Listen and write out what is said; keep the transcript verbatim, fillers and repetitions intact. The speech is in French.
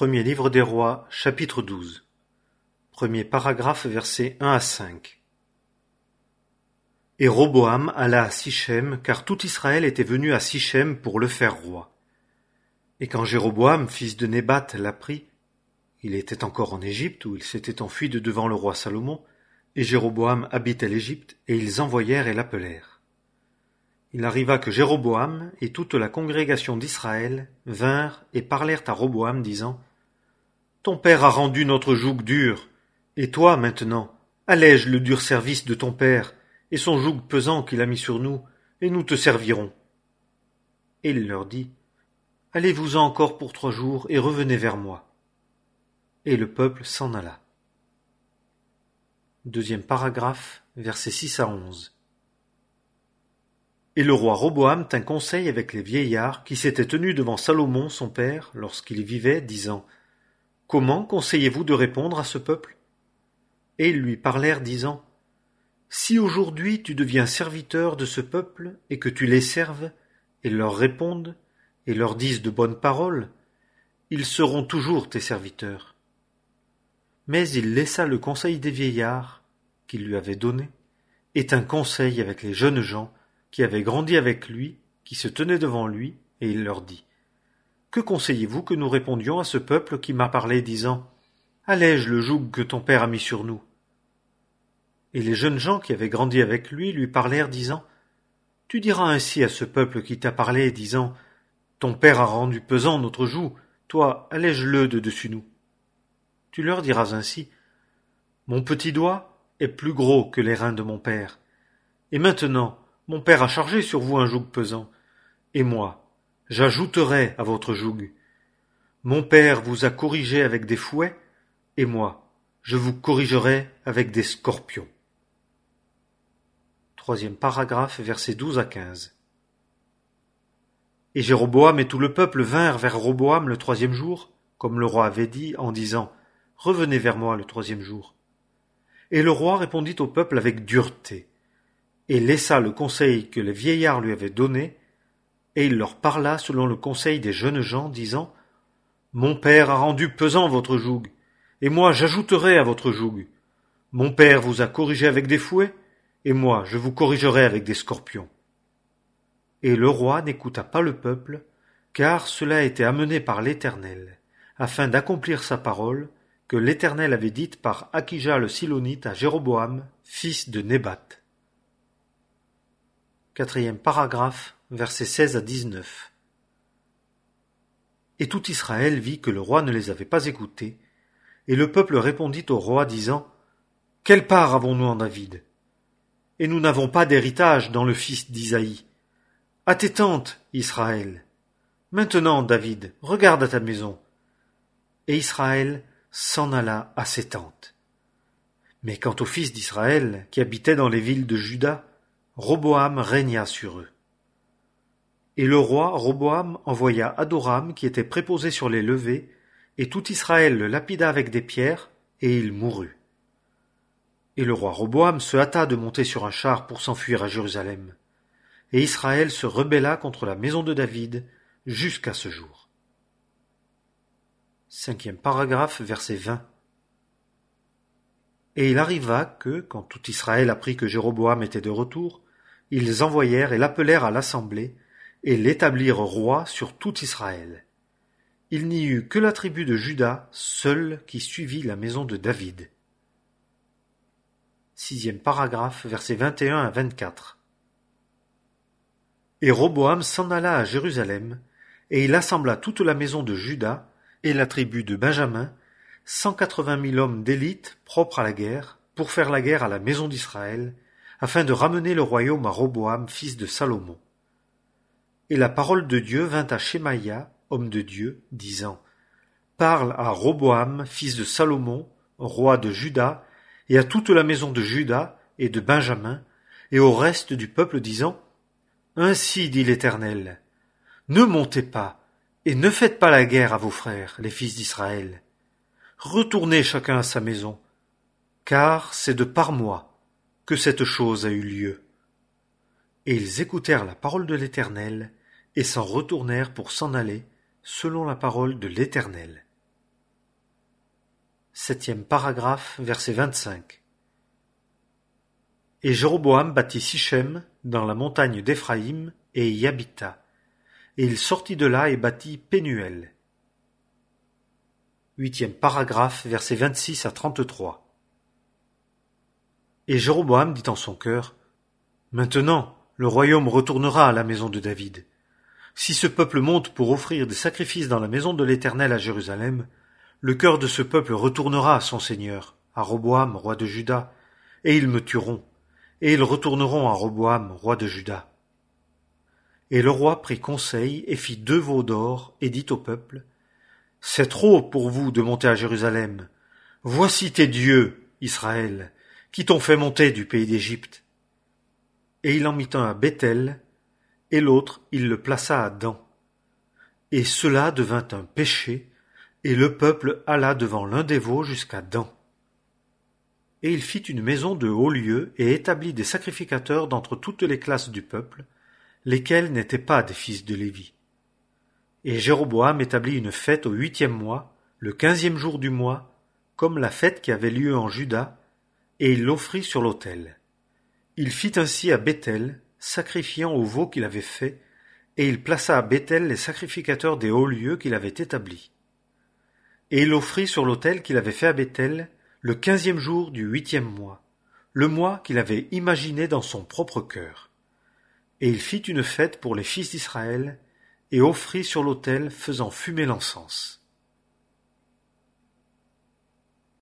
Premier livre des Rois, chapitre douze. Premier paragraphe, versets un à cinq. Et Roboam alla à Sichem, car tout Israël était venu à Sichem pour le faire roi. Et quand Jéroboam, fils de Nébat, l'apprit, il était encore en Égypte, où il s'était enfui de devant le roi Salomon, et Jéroboam habitait l'Égypte, et ils envoyèrent et l'appelèrent. Il arriva que Jéroboam et toute la congrégation d'Israël vinrent et parlèrent à Roboam, disant : Ton père a rendu notre joug dur, et toi, maintenant, allège le dur service de ton père, et son joug pesant qu'il a mis sur nous, et nous te servirons. Et il leur dit : Allez-vous-en encore pour trois jours, et revenez vers moi. Et le peuple s'en alla. Deuxième paragraphe, versets six à onze. Et le roi Roboam tint conseil avec les vieillards qui s'étaient tenus devant Salomon son père lorsqu'il vivait, disant : Comment conseillez-vous de répondre à ce peuple ? Et ils lui parlèrent, disant : Si aujourd'hui tu deviens serviteur de ce peuple, et que tu les serves, et leur répondes, et leur dises de bonnes paroles, ils seront toujours tes serviteurs. Mais il laissa le conseil des vieillards, qu'il lui avait donné, et tint conseil avec les jeunes gens, qui avaient grandi avec lui, qui se tenaient devant lui, et il leur dit : Que conseillez-vous que nous répondions à ce peuple qui m'a parlé, disant : Allège le joug que ton père a mis sur nous ? Et les jeunes gens qui avaient grandi avec lui lui parlèrent, disant : Tu diras ainsi à ce peuple qui t'a parlé, disant : Ton père a rendu pesant notre joug, toi, allège-le de dessus nous. Tu leur diras ainsi : Mon petit doigt est plus gros que les reins de mon père. Et maintenant, mon père a chargé sur vous un joug pesant, et moi, j'ajouterai à votre joug. Mon père vous a corrigé avec des fouets, et moi, je vous corrigerai avec des scorpions. Troisième paragraphe, versets douze à quinze. Et Jéroboam et tout le peuple vinrent vers Roboam le troisième jour, comme le roi avait dit, en disant : Revenez vers moi le troisième jour. Et le roi répondit au peuple avec dureté, et laissa le conseil que les vieillards lui avaient donné, et il leur parla selon le conseil des jeunes gens, disant : Mon père a rendu pesant votre joug, et moi j'ajouterai à votre joug. Mon père vous a corrigé avec des fouets, et moi je vous corrigerai avec des scorpions. Et le roi n'écouta pas le peuple, car cela était amené par l'Éternel, afin d'accomplir sa parole, que l'Éternel avait dite par Akija le Silonite à Jéroboam, fils de Nébat. Quatrième paragraphe, versets seize à dix-neuf. Et tout Israël vit que le roi ne les avait pas écoutés, et le peuple répondit au roi, disant : Quelle part avons-nous en David ? Et nous n'avons pas d'héritage dans le fils d'Isaïe. À tes tentes, Israël. Maintenant, David, regarde à ta maison. Et Israël s'en alla à ses tentes. Mais quant aux fils d'Israël, qui habitaient dans les villes de Juda, Roboam régna sur eux. Et le roi Roboam envoya Adoram, qui était préposé sur les levées, et tout Israël le lapida avec des pierres, et il mourut. Et le roi Roboam se hâta de monter sur un char pour s'enfuir à Jérusalem. Et Israël se rebella contre la maison de David jusqu'à ce jour. Cinquième paragraphe, verset vingt. Et il arriva que, quand tout Israël apprit que Jéroboam était de retour, ils envoyèrent et l'appelèrent à l'assemblée, et l'établirent roi sur tout Israël. Il n'y eut que la tribu de Juda seule qui suivit la maison de David. Sixième paragraphe, versets vingt et un à vingt-quatre. Et Roboam s'en alla à Jérusalem, et il assembla toute la maison de Juda et la tribu de Benjamin, cent quatre-vingt mille hommes d'élite propres à la guerre, pour faire la guerre à la maison d'Israël, afin de ramener le royaume à Roboam, fils de Salomon. Et la parole de Dieu vint à Shemaïa, homme de Dieu, disant : Parle à Roboam, fils de Salomon, roi de Juda, et à toute la maison de Juda et de Benjamin, et au reste du peuple, disant : Ainsi dit l'Éternel, ne montez pas, et ne faites pas la guerre à vos frères, les fils d'Israël. Retournez chacun à sa maison, car c'est de par moi que cette chose a eu lieu. Et ils écoutèrent la parole de l'Éternel, et s'en retournèrent pour s'en aller, selon la parole de l'Éternel. septième paragraphe, verset vingt-cinq. Et Jéroboam bâtit Sichem dans la montagne d'Éphraïm et y habita. Et il sortit de là et bâtit Pénuel. Huitième paragraphe, versets vingt-six à trente-trois. Et Jéroboam dit en son cœur, Maintenant, le royaume retournera à la maison de David. Si ce peuple monte pour offrir des sacrifices dans la maison de l'Éternel à Jérusalem, le cœur de ce peuple retournera à son Seigneur, à Roboam, roi de Juda, et ils me tueront, et ils retourneront à Roboam, roi de Juda. Et le roi prit conseil et fit deux veaux d'or, et dit au peuple, C'est trop pour vous de monter à Jérusalem. Voici tes dieux, Israël, qui t'ont fait monter du pays d'Égypte. Et il en mit un à Béthel, et l'autre il le plaça à Dan. Et cela devint un péché, et le peuple alla devant l'un des veaux jusqu'à Dan. Et il fit une maison de haut lieu, et établit des sacrificateurs d'entre toutes les classes du peuple, lesquels n'étaient pas des fils de Lévi. Et Jéroboam établit une fête au huitième mois, le quinzième jour du mois, comme la fête qui avait lieu en Juda, et il l'offrit sur l'autel. Il fit ainsi à Béthel, sacrifiant au veau qu'il avait fait, et il plaça à Béthel les sacrificateurs des hauts lieux qu'il avait établis. Et il offrit sur l'autel qu'il avait fait à Béthel le quinzième jour du huitième mois, le mois qu'il avait imaginé dans son propre cœur. Et il fit une fête pour les fils d'Israël, et offrit sur l'autel faisant fumer l'encens.